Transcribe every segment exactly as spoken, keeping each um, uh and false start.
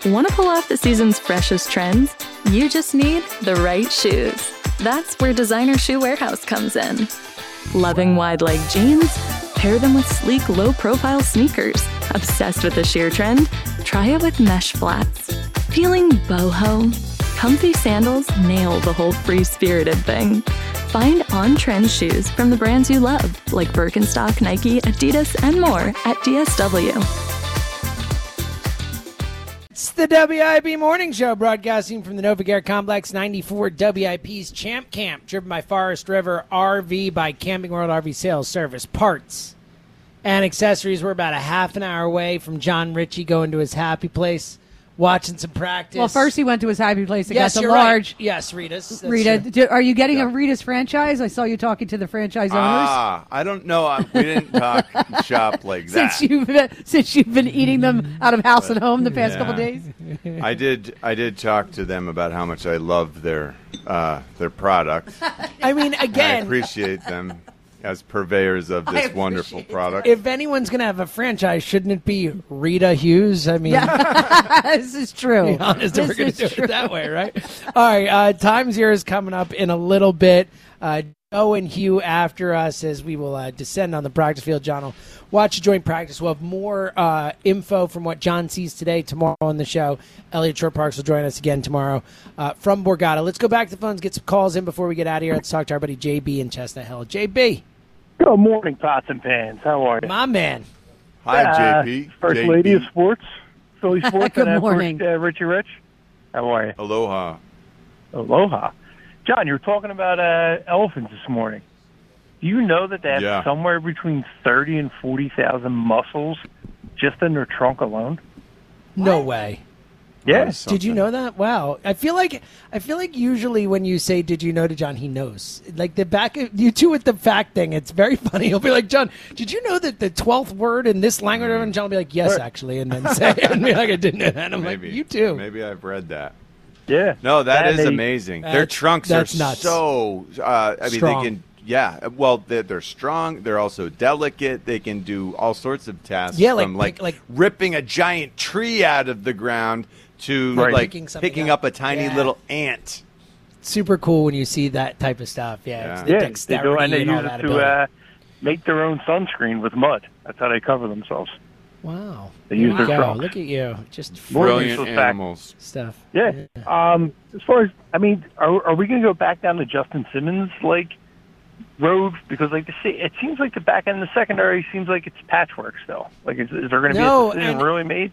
Want to pull off the season's freshest trends? You just need the right shoes. That's where Designer Shoe Warehouse comes in. Loving wide-leg jeans? Pair them with sleek, low-profile sneakers. Obsessed with the sheer trend? Try it with mesh flats. Feeling boho? Comfy sandals nail the whole free-spirited thing. Find on-trend shoes from the brands you love, like Birkenstock, Nike, Adidas, and more at D S W. It's the W I P Morning Show, broadcasting from the Novacare Complex, ninety-four W I P's Champ Camp, driven by Forest River R V by Camping World R V Sales Service. Parts and accessories. We're about a half an hour away from John Ritchie going to his happy place, watching some practice. Well, first he went to his happy place and yes, got the you're large. Right. Yes, Rita's. Rita, do, are you getting yeah. a Rita's franchise? I saw you talking to the franchise owners. Ah, I don't know. I, we didn't talk shop like that. Since you've been, since you've been eating them out of house and home the past yeah. couple days. I did. I did talk to them about how much I love their uh, their product. I mean, again, I appreciate them as purveyors of this wonderful product. If anyone's going to have a franchise, shouldn't it be Rita Hughes? I mean, yeah. This is true. Be honest, this we're going to do true. it that way, right? All right, uh, Time Zero is coming up in a little bit. Uh, Joe and Hugh after us as we will uh, descend on the practice field. John will watch a joint practice. We'll have more uh, info from what John sees today, tomorrow on the show. Elliot Short Parks will join us again tomorrow uh, from Borgata. Let's go back to the phones, get some calls in before we get out of here. Let's talk to our buddy J B in Chestnut Hill. J B. Good morning, Pots and Pans. How are you? My man. Hi, uh, J P. First J P. Lady of Sports, Philly Sports. Good and morning. First, uh, Richie Rich. How are you? Aloha. Aloha. John, you were talking about uh, elephants this morning. Do you know that they have Yeah. somewhere between thirty and forty thousand muscles just in their trunk alone? No way. Yes. Did you know that? Wow. I feel like I feel like usually when you say "Did you know?" to John, he knows. Like the back, you two with the fact thing. It's very funny. He'll be like, "John, did you know that the twelfth word in this language?" And John will be like, "Yes, actually," and then say, "And be like, I didn't know that." And I'm Maybe. like, "You too." Maybe I've read that. Yeah. No, that And is they- amazing. Their That's- trunks that's are nuts. so. Uh, I mean, Strong. they can. Yeah. Well, they're, they're strong. They're also delicate. They can do all sorts of tasks. Yeah, like- from like, like- like- ripping a giant tree out of the ground to Right. like Picking picking, something up. up. a tiny Yeah. little ant. Super cool when you see that type of stuff. Yeah, it's Yeah. the Yeah, they dexterity do, and they all use that it to ability. uh, make their own sunscreen with mud. That's how they cover themselves. Wow. They There use you their go. trunks. Look at you. Just More Brilliant useful fact. animals. stuff. Yeah. Um, as far as I mean, are are we going to go back down to Justin Simmons like road? Because like the se- it seems like the back end of the secondary seems like it's patchwork still. Like, is, is there going to No, be a decision and- really made?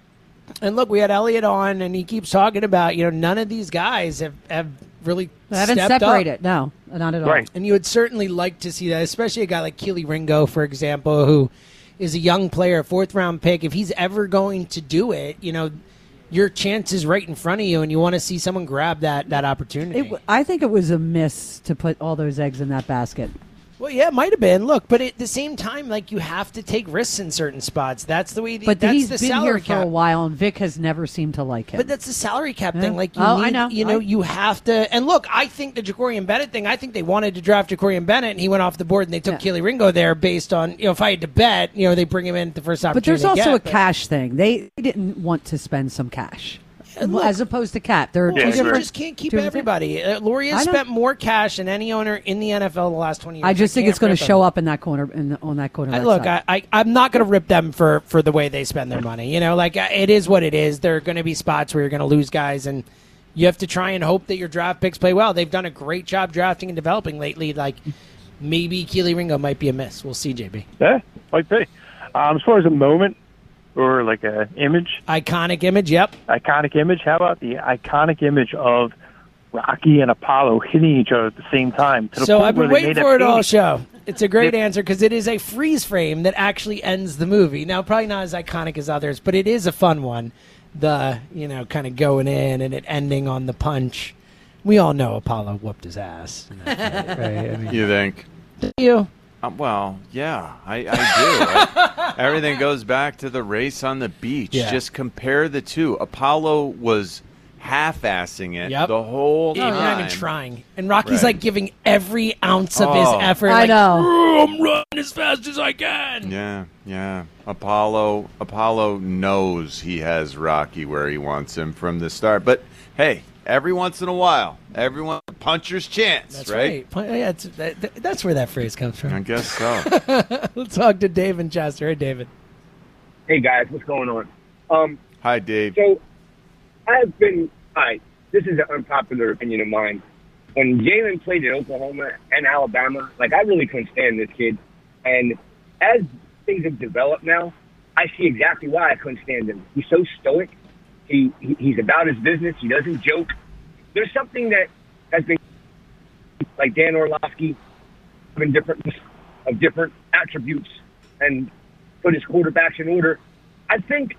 And look, we had Elliot on, and he keeps talking about, you know, none of these guys have, have really I haven't stepped separated. up. No, not at all. Right. And you would certainly like to see that, especially a guy like Keely Ringo, for example, who is a young player, a fourth-round pick. If he's ever going to do it, you know, your chance is right in front of you, and you want to see someone grab that, that opportunity. It, w- I think it was a miss to put all those eggs in that basket. Well, yeah, it might have been. Look, but at the same time, like, you have to take risks in certain spots. That's the way. The, But that's he's the been salary here for cap. a while, and Vic has never seemed to like him. But that's the salary cap Yeah. thing. Like, you Oh, need, I know. you know, I- you have to. And look, I think the Jacorian Bennett thing. I think they wanted to draft Jacorian Bennett, and he went off the board, and they took Yeah. Keely Ringo there based on, you know, if I had to bet, you know, they bring him in at the first But opportunity. there's also they a get, but- cash thing. They didn't want to spend some cash, And look- as opposed to cap. They're Well, Yeah, two you agree. different. just can't keep two different- everybody. Uh, Laurie has I know. spent more cash than any owner in the N F L the last twenty years. I just You think it's can't going rip to them. show up in that corner, in the, on that corner. I, look, I, I, I'm not going to rip them for, for the way they spend their money. You know, like, uh, it is what it is. There are going to be spots where you're going to lose guys, and you have to try and hope that your draft picks play well. They've done a great job drafting and developing lately. Like, maybe Keely Ringo might be a miss. We'll see, J B. Yeah, might be. Um, as far as a moment or like a image, Iconic image, yep. iconic image. How about the iconic image of Rocky and Apollo hitting each other at the same time? To the So point I've where been they waiting made a for it all painting. show. It's a great Yeah. answer because it is a freeze frame that actually ends the movie. Now, probably not as iconic as others, but it is a fun one. The, you know, kind of going in and it ending on the punch. We all know Apollo whooped his ass. Right? I mean, You think? you. Um, well, yeah, I, I do. I, everything goes back to the race on the beach. Yeah. Just compare the two. Apollo was half-assing it Yep. the whole You're time. not even trying. And Rocky's Right. like giving every ounce of Oh. his effort. I like, know. "Oh, I'm running as fast as I can. Yeah, yeah. Apollo Apollo knows he has Rocky where he wants him from the start. But hey, every once in a while, everyone puncher's chance, That's right? right. Yeah, it's, that, that- that's where that phrase comes I from. guess so. Let's talk to Dave and Chester. Hey, David. Hey guys, what's going on? Um, Hi, Dave. so I've been. All right, this is an unpopular opinion of mine. When Jalen played in Oklahoma and Alabama, like I really couldn't stand this kid. And as things have developed now, I see exactly why I couldn't stand him. He's so stoic. He, he he's about his business. He doesn't joke. There's something that has been like Dan Orlovsky, having different of different attributes and put his quarterbacks in order. I think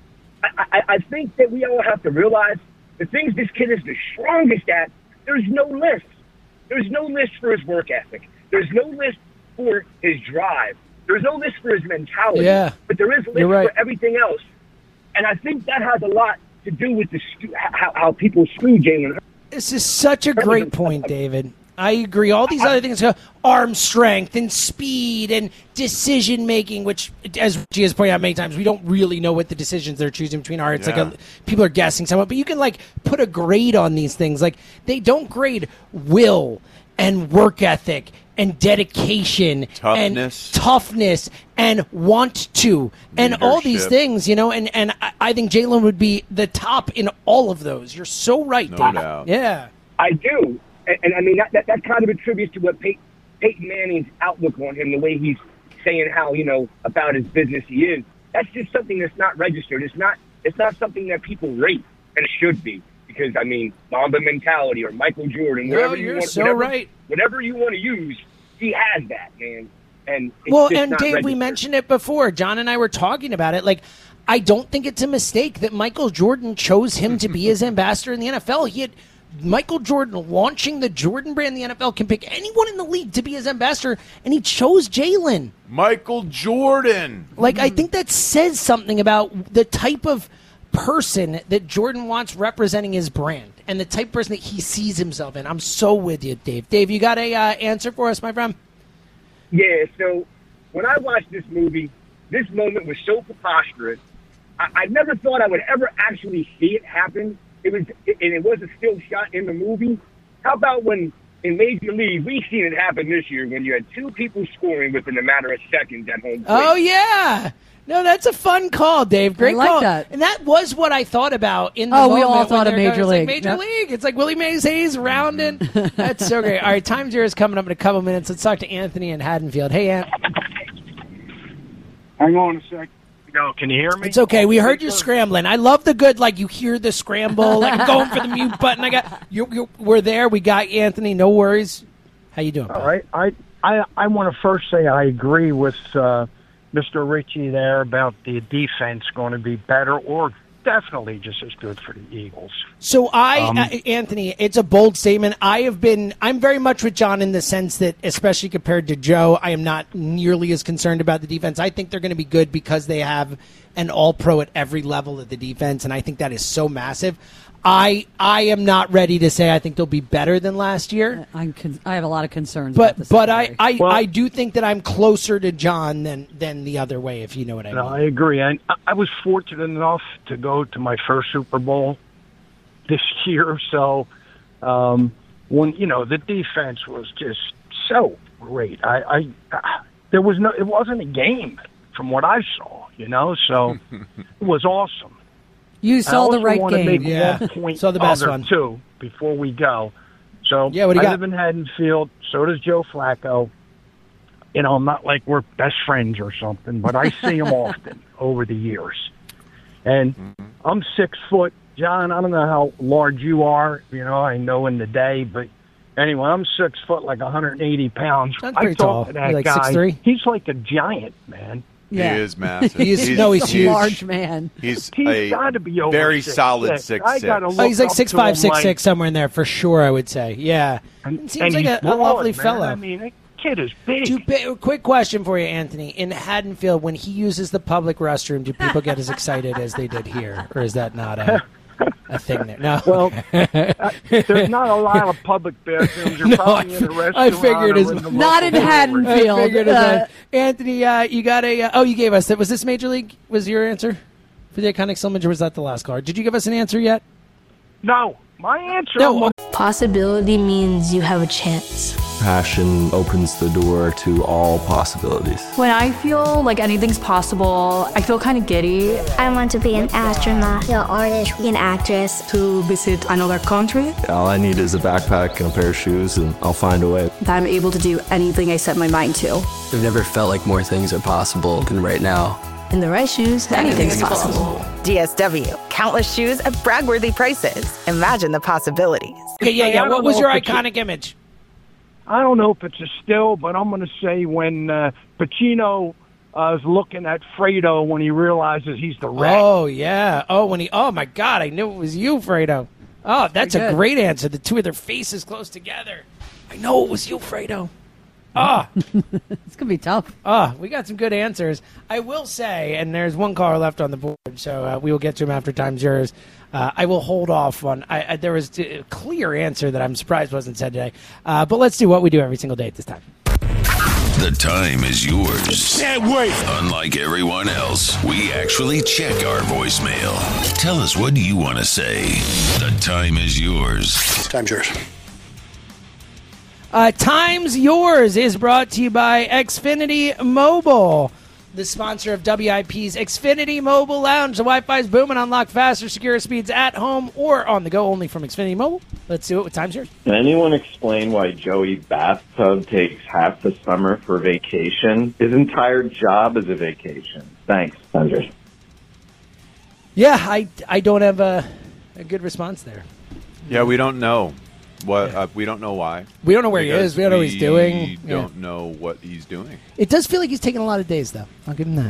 I, I, I think that we all have to realize the things this kid is the strongest at. There's no list. There's no list for his work ethic. There's no list for his drive. There's no list for his mentality. Yeah. But there is a list You're right. for everything else. And I think that has a lot to do with the stu- how, how people screw Jalen. This is such a great point, David. I agree. All these other things, uh, arm strength and speed and decision making, which, as G has pointed out many times, we don't really know what the decisions they're choosing between are. It's Yeah. like a, people are guessing somewhat, but you can like put a grade on these things. Like they don't grade will and work ethic and dedication Toughness. and toughness and want to and all these Leadership. things, you know. And and I, I think Jalen would be the top in all of those. You're so right, No David. doubt. Yeah. I do. And, and I mean, that, that, that kind of attributes to what Pey- Peyton Manning's outlook on him, the way he's saying how, you know, about his business he is. That's just something that's not registered. It's not It's not something that people rate, and it should be. Because, I mean, Mamba mentality or Michael Jordan, No, whatever you you're want, so whatever, right. whatever you want to use, he has that, man. And it's Well, just and not Dave, we registered. mentioned it before. John and I were talking about it. Like, I don't think it's a mistake that Michael Jordan chose him to be his ambassador in the N F L. He had Michael Jordan launching the Jordan brand in the N F L, can pick anyone in the league to be his ambassador, and he chose Jalen. Michael Jordan. Like, I think that says something about the type of person that Jordan wants representing his brand and the type of person that he sees himself in. I'm so with you, Dave. Dave, you got a uh, answer for us, my friend? Yeah, so when I watched this movie, this moment was so preposterous. I, I never thought I would ever actually see it happen. It was, and it was a still shot in the movie. How about when in Major League we seen it happen this year when you had two people scoring within a matter of seconds at home plate? Oh, yeah. No, that's a fun call, Dave. Great I like call. that. And that was what I thought about in the Oh, we moment all when thought of they're Major going, it's League. Like Major Yep. League. It's like Willie Mays Hayes rounding. That's so great. All right, time zero is coming up in a couple minutes. Let's talk to Anthony in Haddonfield. Hey, Ant. Hang on a sec. No, can you hear me? It's okay. We heard you scrambling. I love the good, like, you hear the scramble, like, I'm going for the mute button. I got you, you. We're there. We got you, Anthony. No worries. How you doing? All right. I I, I want to first say I agree with uh, Mister Ritchie there about the defense going to be better or definitely just as good for the Eagles. So I, Um, uh, Anthony, it's a bold statement. I have been, I'm very much with John in the sense that, especially compared to Joe, I am not nearly as concerned about the defense. I think they're going to be good because they have an all-pro at every level of the defense, and I think that is so massive. I I am not ready to say I think they'll be better than last year. I'm con- I have a lot of concerns. about But the but I, secondary. I, Well- I do think that I'm closer to John than, than the other way, if you know what I mean. No, I agree. And I, I was fortunate enough to go to my first Super Bowl this year. So, um, when, you know, the defense was just so great. I, I, uh, there was no, it wasn't a game from what I saw, you know, so it was awesome. you I saw also the right want to game. make Yeah. one point Saw the best other, one. too, before we go. So Yeah, what do you I got? live in Haddonfield. So does Joe Flacco. You know, not like we're best friends or something, but I see him often over the years. And I'm six foot. John, I don't know how large you are. You know, I know in the day, but anyway, I'm six foot, like one hundred eighty pounds. Sounds I pretty talk tall. to that You like guy. six three? He's like a giant, man. Yeah. He is massive. He's- no, he's huge. Large man. He's He's a got to be over very six, solid six. six I six. gotta Oh, look he's like up six to five, him six like- six, somewhere in there for sure. I would say, yeah. And, It seems and like he's a, a broad, lovely man. fellow. I mean, that kid is big. Do, pa- quick question for you, Anthony. In Haddonfield, when he uses the public restroom, do people get as excited as they did here, or is that not a? a thing there. No. Well, uh, there's not a lot of public bathrooms. You're No, probably I in a fi- restaurant. I figured or as- in the Not in local Haddonfield. I figured as Uh, much. Anthony, uh, you got a. Uh, oh, you gave us that. Was this Major League? Was your answer for the iconic still image, or was that the last card? Did you give us an answer yet? No, my answer. No. Possibility means you have a chance. Passion opens the door to all possibilities. When I feel like anything's possible, I feel kind of giddy. I want to be an astronaut, an artist, an actress. To visit another country. All I need is a backpack and a pair of shoes, and I'll find a way. That I'm able to do anything I set my mind to. I've never felt like more things are possible than right now. In the right shoes, anything's possible. D S W. Countless shoes at brag-worthy prices. Imagine the possibilities. Okay, yeah, yeah. I What don't was know your if it's a- iconic image? I don't know if it's a still, but I'm going to say when uh, Pacino uh, is looking at Fredo when he realizes he's the rat. Oh yeah. Oh, when he. Oh my God! I knew it was you, Fredo. Oh, that's a Very good. great answer. The two of their faces close together. I know it was you, Fredo. Ah, It's gonna be tough. ah, we got some good answers. I will say, and there's one caller left on the board, so uh, we will get to him after time's yours. Uh, I will hold off on. I, I, there was a clear answer that I'm surprised wasn't said today. Uh, but let's do what we do every single day at this time. The time is yours. Can't wait. Unlike everyone else, we actually check our voicemail. Tell us, what do you want to say? The time is yours. Time's yours. Uh, Time's Yours is brought to you by Xfinity Mobile, the sponsor of W I P's Xfinity Mobile Lounge. The Wi-Fi is booming. Unlock faster, secure speeds at home or on the go, only from Xfinity Mobile. Let's do it with Time's Yours. Can anyone explain why Joey Bathtub takes half the summer for vacation? His entire job is a vacation. Thanks. Time's yours. Yeah, I, I don't have a, a good response there. Yeah, we don't know what. Uh, we don't know why. We don't know where he Because is. We don't know what he's doing. We Yeah. don't know what he's doing. It does feel like he's taking a lot of days, though. I'll give him that.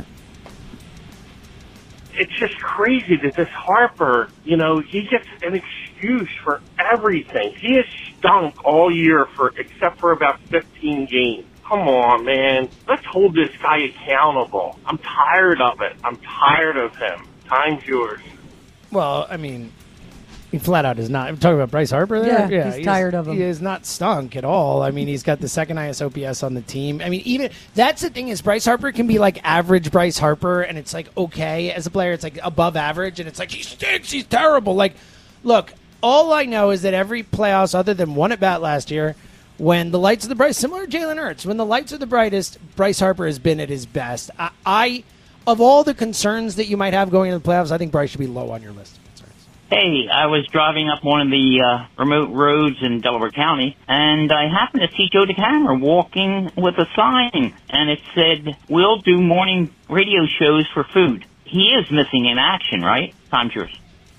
It's just crazy that this Harper, you know, he gets an excuse for everything. He has stunk all year for except for about fifteen games. Come on, man. Let's hold this guy accountable. I'm tired of it. I'm tired of him. Time's yours. Well, I mean, he flat out is not. I'm talking about Bryce Harper there? Yeah, he's tired of him. He is not stunk at all. I mean, he's got the second highest O P S on the team. I mean, even that's the thing is Bryce Harper can be like average Bryce Harper, and it's like okay as a player. It's like above average, and it's like he stinks. He's terrible. Like, look, all I know is that every playoffs other than one at bat last year, when the lights are the brightest, similar to Jalen Hurts, when the lights are the brightest, Bryce Harper has been at his best. I, I of all the concerns that you might have going into the playoffs, I think Bryce should be low on your list. Hey, I was driving up one of the uh, remote roads in Delaware County, and I happened to see Joe DeCamera walking with a sign, and it said, "We'll do morning radio shows for food." He is missing in action, right? Time's yours.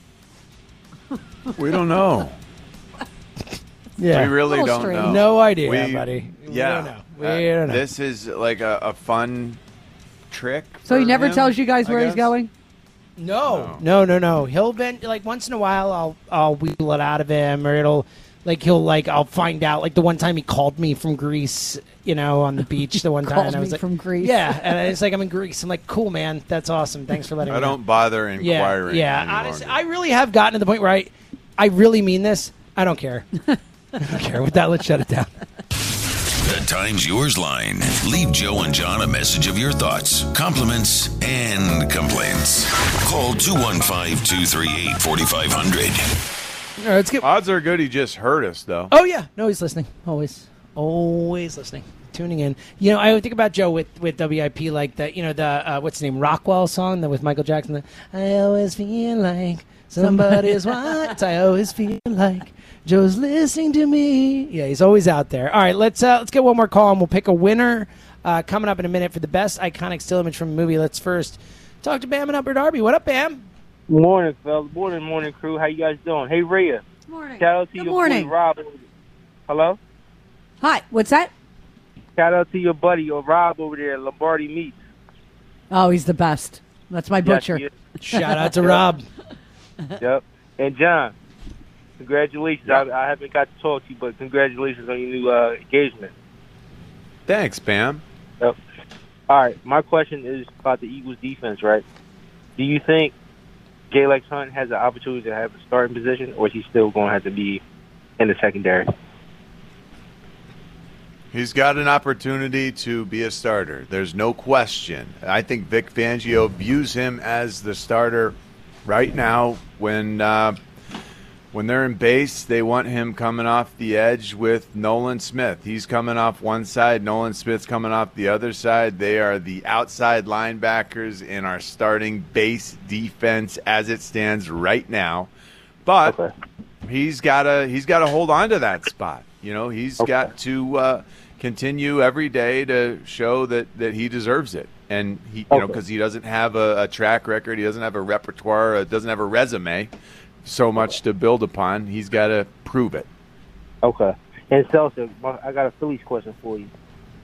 We don't know. Yeah. We really Little don't strange. know. No idea, We- buddy. We yeah. don't know. We Uh, don't know. This is like a, a fun trick. So he for never him, tells you guys I where he's guess. going? No, no, no, no. He'll been like once in a while. I'll I'll wheel it out of him, or it'll like he'll like I'll find out. Like the one time he called me from Greece, you know, on the beach. The one time Called and I was me like, from Greece. Yeah, and it's like I'm in Greece. I'm like, cool, man. That's awesome. Thanks for letting I me know. don't bother Yeah, inquiring. yeah. any Honestly, longer. I really have gotten to the point where I, I really mean this. I don't care. I don't care. With that, let's shut it down. The Time's Yours line. Leave Joe and John a message of your thoughts, compliments, and complaints. Call two one five, two three eight, four five zero zero. All right, let's get. Odds are good he just heard us, though. Oh yeah, no, he's listening. Always, always listening, tuning in. You know, I would think about Joe with, with W I P like the you know the uh, what's the name Rockwell song that with Michael Jackson. The, I always feel like somebody's watch. I always feel like Joe's listening to me. Yeah, he's always out there. All right, let's uh, let's get one more call and we'll pick a winner uh, coming up in a minute for the best iconic still image from a movie. Let's first talk to Bam and Upper Darby. What up, Bam? Morning, fellas. Morning, morning, crew. How you guys doing? Hey, Rhea. Morning. Shout out to Good your morning. boy Rob. Hello? Hi, what's that? Shout out to your buddy, or Rob over there at Lombardi Meats. Oh, he's the best. That's my Yes, butcher. he is. Shout out to Rob. Yep. And John, congratulations. I, I haven't got to talk to you, but congratulations on your new uh, engagement. Thanks, Bam. Yep. All right. My question is about the Eagles defense, right? Do you think J-Lex Hunt has the opportunity to have a starting position, or is he still going to have to be in the secondary? He's got an opportunity to be a starter. There's no question. I think Vic Fangio views him as the starter right now. When uh, when they're in base, they want him coming off the edge with Nolan Smith. He's coming off one side. Nolan Smith's coming off the other side. They are the outside linebackers in our starting base defense as it stands right now. But okay. he's got to he's got to hold on to that spot. You know, he's okay. got to uh, continue every day to show that, that he deserves it. And, he, you okay. know, because he doesn't have a, a track record, he doesn't have a repertoire, uh, doesn't have a resume, so much to build upon. He's got to prove it. Okay. And Celso, I got a Phillies question for you.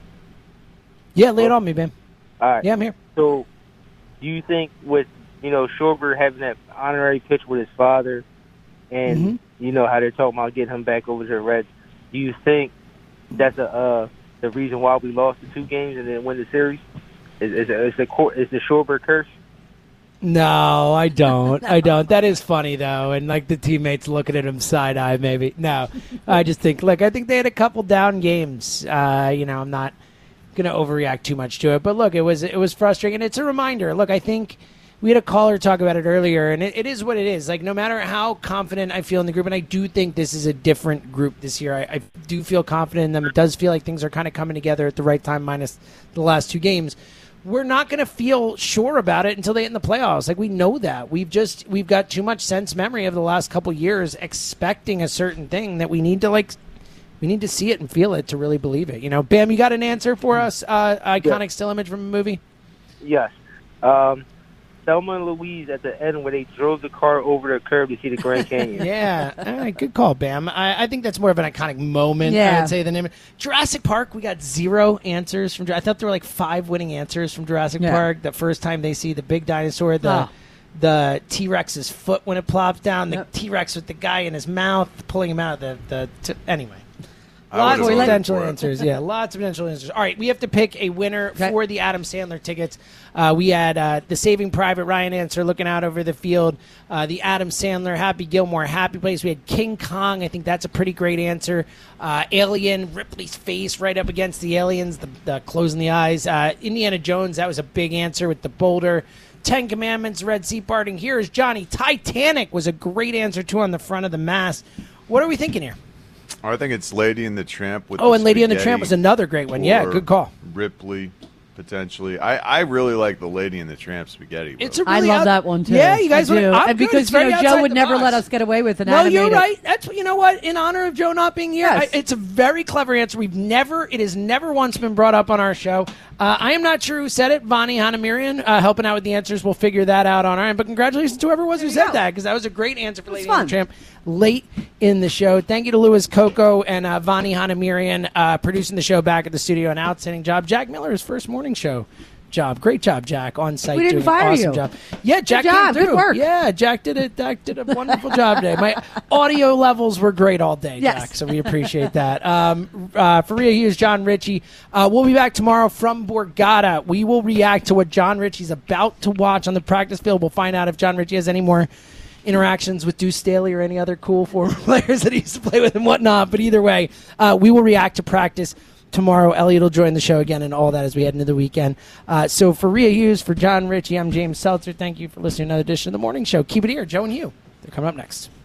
Yeah, lay it on me, man. All right. Yeah, I'm here. So, do you think with, you know, Schwarber having that honorary pitch with his father and, mm-hmm. you know, how they're talking about getting him back over to the Reds, do you think that's a, uh, the reason why we lost the two games and then win the series? Is, is, is, the, is the Schwarber curse? No, I don't. I don't. That is funny, though, and, like, the teammates looking at him side-eye, maybe. No, I just think, look, I think they had a couple down games. Uh, you know, I'm not going to overreact too much to it. But, look, it was it was frustrating. And it's a reminder. Look, I think we had a caller talk about it earlier, and it, it is what it is. Like, no matter how confident I feel in the group, and I do think this is a different group this year, I, I do feel confident in them. It does feel like things are kind of coming together at the right time, minus the last two games. We're not going to feel sure about it until they get in the playoffs. Like, we know that. We've just we've got too much sense memory of the last couple years expecting a certain thing that we need to, like, we need to see it and feel it to really believe it. You know, Bam, you got an answer for us? Uh, iconic yeah. still image from a movie? Yes. Um, Thelma and Louise at the end where they drove the car over the curb to see the Grand Canyon. yeah, all right, good call, Bam. I, I think that's more of an iconic moment. Yeah. I would say the name. Jurassic Park, we got zero answers from. I thought there were like five winning answers from Jurassic yeah. Park. The first time they see the big dinosaur, the oh. the T-Rex's foot when it plops down, the yep. T-Rex with the guy in his mouth pulling him out of the the. T- anyway. Lots of potential answers. Yeah, lots of potential answers. All right, we have to pick a winner okay. for the Adam Sandler tickets. Uh, we had uh, the Saving Private Ryan answer looking out over the field. Uh, the Adam Sandler, Happy Gilmore, Happy Place. We had King Kong. I think that's a pretty great answer. Uh, Alien, Ripley's face right up against the aliens, the, the closing the eyes. Uh, Indiana Jones, that was a big answer with the boulder. Ten Commandments, Red Sea Parting. Here is Johnny. Titanic was a great answer, too, on the front of the mast. What are we thinking here? I think it's Lady and the Tramp. With oh, the and Lady and the Tramp was another great one. Yeah, good call. Ripley, potentially. I, I really like the Lady and the Tramp spaghetti. It's a really I love out- that one too. Yeah, you guys I would. do. I'm and good. because you know, Joe would never box. let us get away with an No, animated. you're right. That's you know what. In honor of Joe not being here, Yes. I, it's a very clever answer. We've never. It has never once been brought up on our show. Uh, I am not sure who said it. Vani Hanamirian uh, helping out with the answers. We'll figure that out on our end. But congratulations to whoever it was who said go. that because that was a great answer for Lady and the Tramp late in the show. Thank you to Louis Coco and uh, Vani Hanamirian uh, producing the show back at the studio. An outstanding job. Jack Miller's first morning show job. Great job, Jack, on site. We didn't doing fire an awesome you. job. Yeah, Jack Good job. came through. Good work. Yeah, Jack did it. Jack did a wonderful job today. My audio levels were great all day, Yes. Jack, so we appreciate that. Um, uh, for Rhea Hughes, John Ritchie. Uh, we'll be back tomorrow from Borgata. We will react to what John Ritchie's about to watch on the practice field. We'll find out if John Ritchie has any more interactions with Deuce Staley or any other cool former players that he used to play with and whatnot. But either way, uh, we will react to practice tomorrow. Elliot will join the show again and all that as we head into the weekend. Uh, so for Rhea Hughes, for John Ritchie, I'm James Seltzer. Thank you for listening to another edition of The Morning Show. Keep it here. Joe and Hugh. They're coming up next.